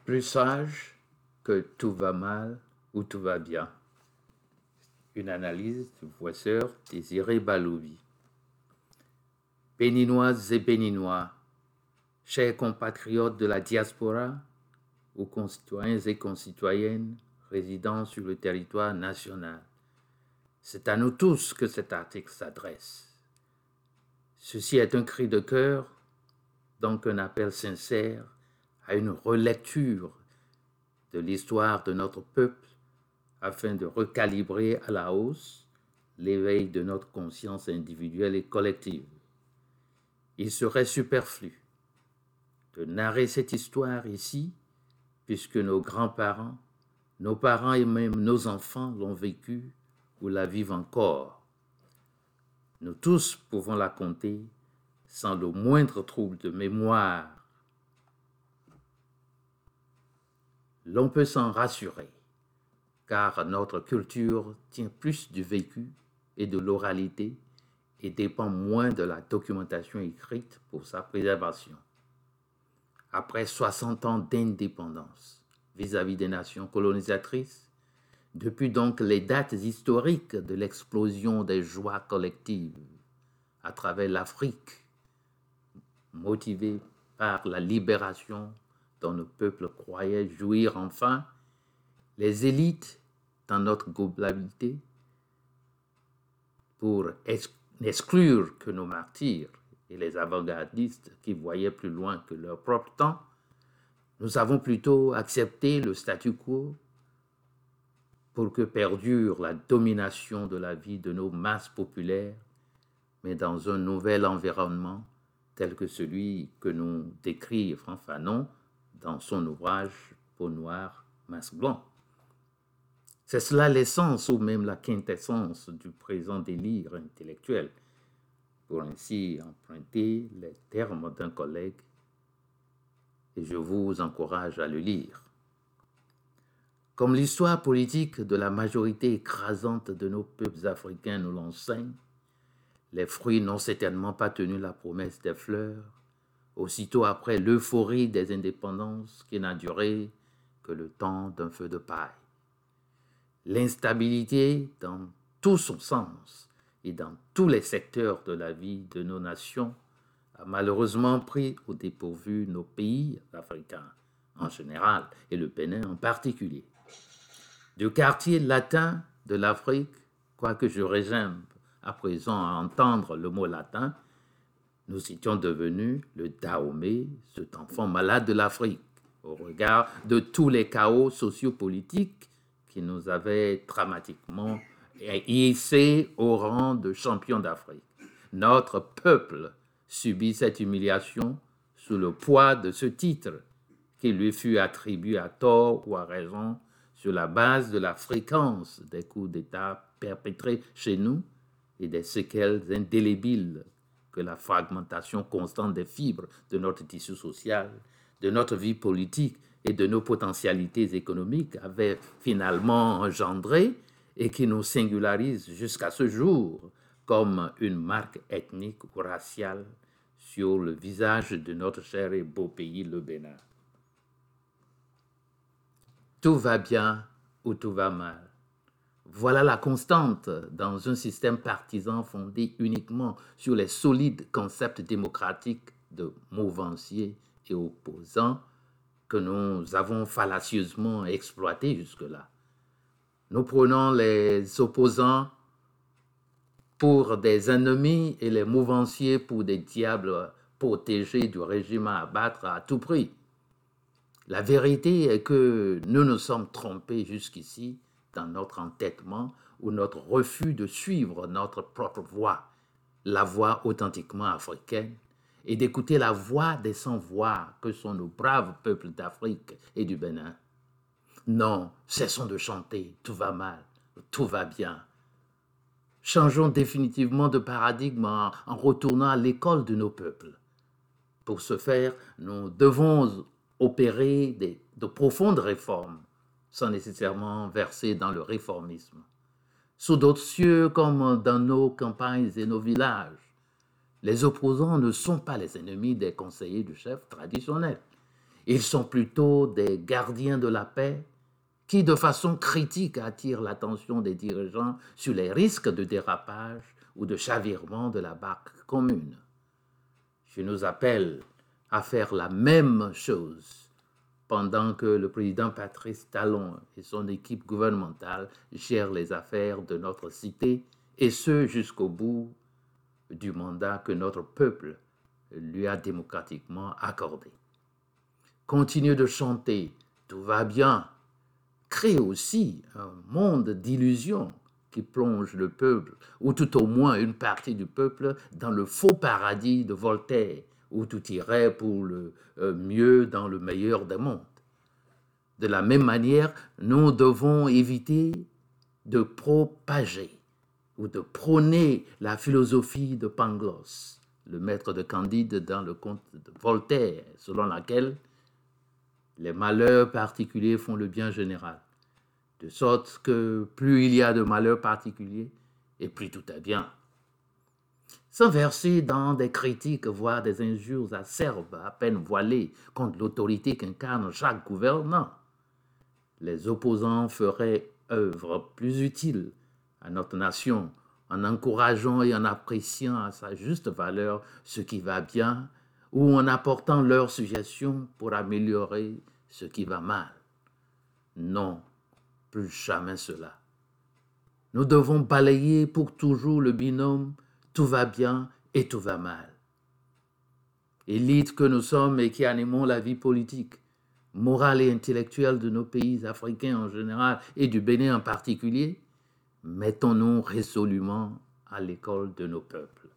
Plus sage que tout va mal ou tout va bien. Une analyse du professeur Désiré Baloubi. Béninoises et Béninois, chers compatriotes de la diaspora ou concitoyens et concitoyennes résidant sur le territoire national, c'est à nous tous que cet article s'adresse. Ceci est un cri de cœur, donc un appel sincère à une relecture de l'histoire de notre peuple afin de recalibrer à la hausse l'éveil de notre conscience individuelle et collective. Il serait superflu de narrer cette histoire ici, puisque nos grands-parents, nos parents et même nos enfants l'ont vécue ou la vivent encore. Nous tous pouvons la conter sans le moindre trouble de mémoire. L'on peut s'en rassurer, car notre culture tient plus du vécu et de l'oralité et dépend moins de la documentation écrite pour sa préservation. Après 60 ans d'indépendance vis-à-vis des nations colonisatrices, depuis donc les dates historiques de l'explosion des joies collectives à travers l'Afrique, motivée par la libération dont nos peuples croyaient jouir enfin, les élites, dans notre globalité, pour n'exclure que nos martyrs et les avant-gardistes qui voyaient plus loin que leur propre temps, nous avons plutôt accepté le statu quo pour que perdure la domination de la vie de nos masses populaires, mais dans un nouvel environnement tel que celui que nous décrit Franck Fanon dans son ouvrage Peau noire, masque blanc. C'est cela l'essence ou même la quintessence du présent délire intellectuel, pour ainsi emprunter les termes d'un collègue, et je vous encourage à le lire. Comme l'histoire politique de la majorité écrasante de nos peuples africains nous l'enseigne, les fruits n'ont certainement pas tenu la promesse des fleurs, aussitôt après l'euphorie des indépendances qui n'a duré que le temps d'un feu de paille. L'instabilité dans tout son sens et dans tous les secteurs de la vie de nos nations a malheureusement pris au dépourvu nos pays africains en général et le Bénin en particulier. Du quartier latin de l'Afrique, quoique je résume à présent à entendre le mot latin, nous étions devenus le Dahomey, cet enfant malade de l'Afrique, au regard de tous les chaos sociopolitiques qui nous avaient dramatiquement hissés au rang de champions d'Afrique. Notre peuple subit cette humiliation sous le poids de ce titre qui lui fut attribué à tort ou à raison sur la base de la fréquence des coups d'État perpétrés chez nous et des séquelles indélébiles que la fragmentation constante des fibres de notre tissu social, de notre vie politique et de nos potentialités économiques avait finalement engendré et qui nous singularise jusqu'à ce jour comme une marque ethnique ou raciale sur le visage de notre cher et beau pays, le Bénin. Tout va bien ou tout va mal. Voilà la constante dans un système partisan fondé uniquement sur les solides concepts démocratiques de mouvanciers et opposants que nous avons fallacieusement exploités jusque-là. Nous prenons les opposants pour des ennemis et les mouvanciers pour des diables protégés du régime à abattre à tout prix. La vérité est que nous nous sommes trompés jusqu'ici dans notre entêtement ou notre refus de suivre notre propre voie, la voie authentiquement africaine, et d'écouter la voix des sans-voix que sont nos braves peuples d'Afrique et du Bénin. Non, cessons de chanter « tout va mal, tout va bien ». Changeons définitivement de paradigme en retournant à l'école de nos peuples. Pour ce faire, nous devons opérer de profondes réformes sans nécessairement verser dans le réformisme. Sous d'autres cieux, comme dans nos campagnes et nos villages, les opposants ne sont pas les ennemis des conseillers du chef traditionnel. Ils sont plutôt des gardiens de la paix qui, de façon critique, attirent l'attention des dirigeants sur les risques de dérapage ou de chavirement de la barque commune. Je nous appelle à faire la même chose pendant que le président Patrice Talon et son équipe gouvernementale gèrent les affaires de notre cité, et ce jusqu'au bout du mandat que notre peuple lui a démocratiquement accordé. Continue de chanter « Tout va bien », crée aussi un monde d'illusions qui plonge le peuple, ou tout au moins une partie du peuple, dans le faux paradis de Voltaire, où tout irait pour le mieux dans le meilleur des mondes. De la même manière, nous devons éviter de propager ou de prôner la philosophie de Pangloss, le maître de Candide dans le conte de Voltaire, selon laquelle les malheurs particuliers font le bien général, de sorte que plus il y a de malheurs particuliers, et plus tout est bien. Sans verser dans des critiques, voire des injures acerbes, à peine voilées, contre l'autorité qu'incarne chaque gouvernant, les opposants feraient œuvre plus utile à notre nation en encourageant et en appréciant à sa juste valeur ce qui va bien ou en apportant leurs suggestions pour améliorer ce qui va mal. Non, plus jamais cela. Nous devons balayer pour toujours le binôme « tout va bien et tout va mal ». Élite que nous sommes et qui animons la vie politique, morale et intellectuelle de nos pays africains en général et du Bénin en particulier, mettons-nous résolument à l'école de nos peuples.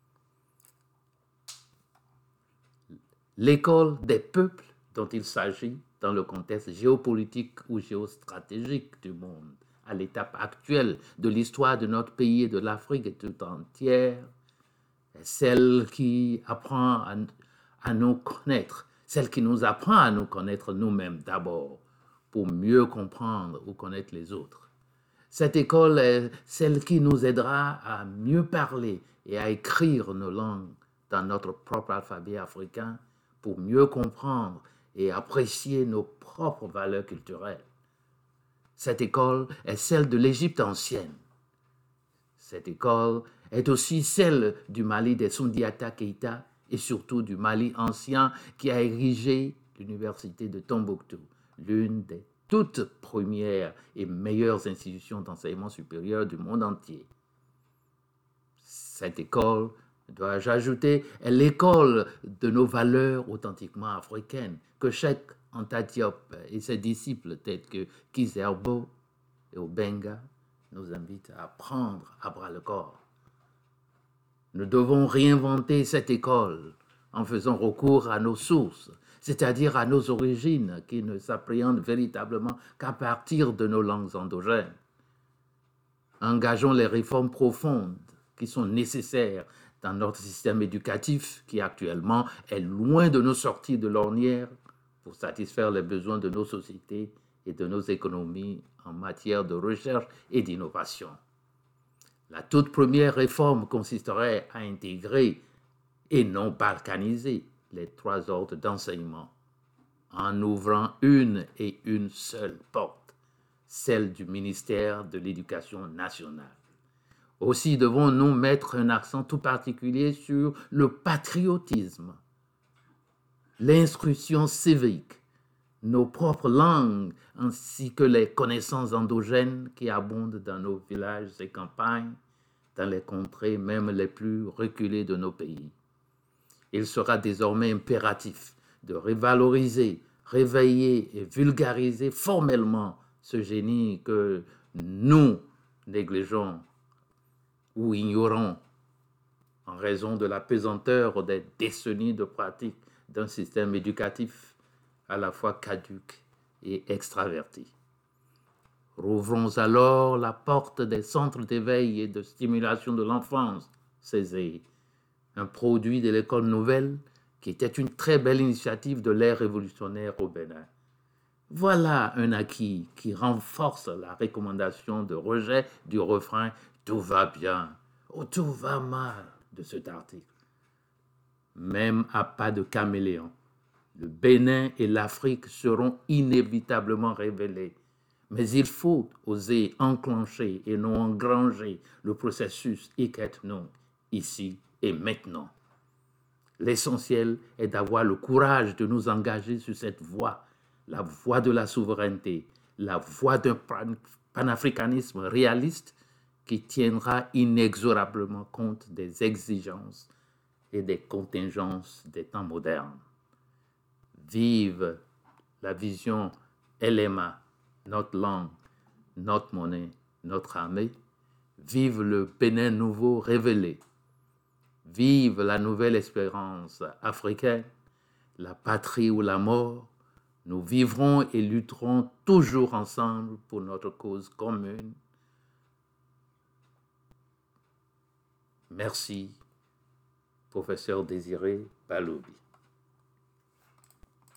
L'école des peuples dont il s'agit dans le contexte géopolitique ou géostratégique du monde, à l'étape actuelle de l'histoire de notre pays et de l'Afrique tout entière, est celle qui apprend à nous connaître, celle qui nous apprend à nous connaître nous-mêmes d'abord, pour mieux comprendre ou connaître les autres. Cette école est celle qui nous aidera à mieux parler et à écrire nos langues dans notre propre alphabet africain pour mieux comprendre et apprécier nos propres valeurs culturelles. Cette école est celle de l'Égypte ancienne. Cette école est aussi celle du Mali des Soundiata Keïta et surtout du Mali ancien qui a érigé l'université de Tombouctou, l'une des toutes premières et meilleures institutions d'enseignement supérieur du monde entier. Cette école, dois-je ajouter, est l'école de nos valeurs authentiquement africaines que Cheikh Anta Diop et ses disciples tels que Kizerbo et Obenga nous invitent à prendre à bras le corps. Nous devons réinventer cette école en faisant recours à nos sources, c'est-à-dire à nos origines qui ne s'appréhendent véritablement qu'à partir de nos langues endogènes. Engageons les réformes profondes qui sont nécessaires dans notre système éducatif qui actuellement est loin de nous sortir de l'ornière pour satisfaire les besoins de nos sociétés et de nos économies en matière de recherche et d'innovation. La toute première réforme consisterait à intégrer et non balkaniser les trois ordres d'enseignement en ouvrant une et une seule porte, celle du ministère de l'Éducation nationale. Aussi devons-nous mettre un accent tout particulier sur le patriotisme, l'instruction civique, nos propres langues, ainsi que les connaissances endogènes qui abondent dans nos villages et campagnes, dans les contrées même les plus reculées de nos pays. Il sera désormais impératif de revaloriser, réveiller et vulgariser formellement ce génie que nous négligeons ou ignorons en raison de la pesanteur des décennies de pratique d'un système éducatif à la fois caduc et extraverti. Rouvrons alors la porte des centres d'éveil et de stimulation de l'enfance, CESE, un produit de l'école nouvelle qui était une très belle initiative de l'ère révolutionnaire au Bénin. Voilà un acquis qui renforce la recommandation de rejet du refrain « tout va bien » ou « tout va mal » de cet article. Même à pas de caméléon, Le Bénin et l'Afrique seront inévitablement révélés. Mais il faut oser enclencher et non engranger le processus Iketno ici et maintenant. L'essentiel est d'avoir le courage de nous engager sur cette voie, la voie de la souveraineté, la voie d'un panafricanisme réaliste qui tiendra inexorablement compte des exigences et des contingences des temps modernes. Vive la vision LMA, notre langue, notre monnaie, notre armée. Vive le Bénin nouveau révélé. Vive la nouvelle espérance africaine, la patrie ou la mort. Nous vivrons et lutterons toujours ensemble pour notre cause commune. Merci, professeur Désiré Baloubi.